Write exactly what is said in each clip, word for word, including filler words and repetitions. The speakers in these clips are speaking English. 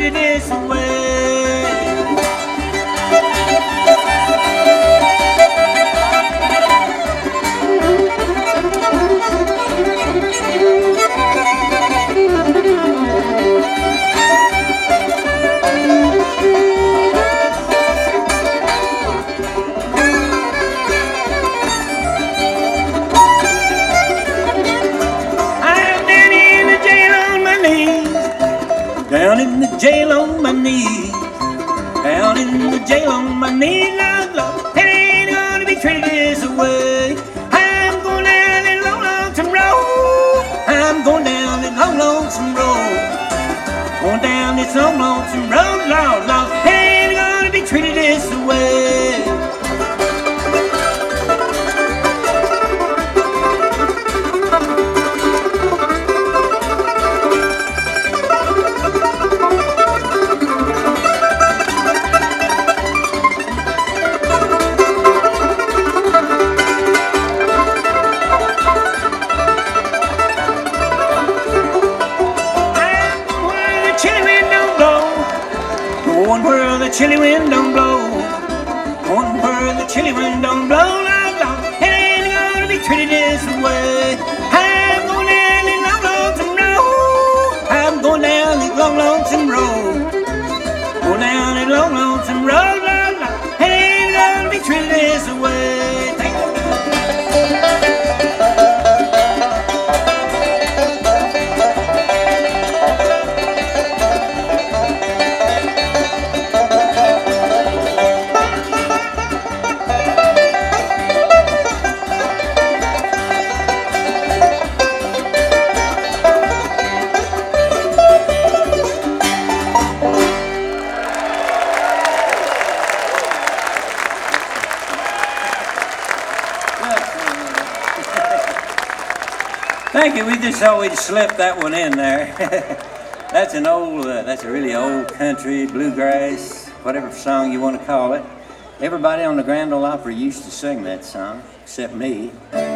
treated this way. Down in the jail on my knees, down in the jail on my knees, Lord, Lord, it ain't gonna be treated this way. I'm going down that long, lonesome road. I'm going down that long, lonesome road. Going down this long, lonesome road, Lord, Lord, it ain't gonna be treated this way. Going where the chilly wind don't blow, going where the chilly wind don't blow, Lord, Lord, it ain't gonna be treated this way. I'm going down this long, lonesome road. I'm going down this long, lonesome road. Going down this long, lonesome road, Lord, Lord, it ain't gonna be treated this way. Thank you. Thank you. We just thought we'd slip that one in there. That's an old, uh, that's a really old country, bluegrass, whatever song you want to call it. Everybody on the Grand Ole Opry used to sing that song, except me.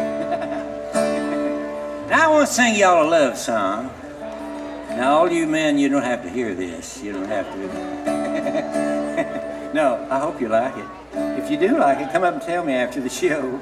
Now I want to sing y'all a love song. Now all you men, you don't have to hear this. You don't have to. No, I hope you like it. If you do like it, come up and tell me after the show.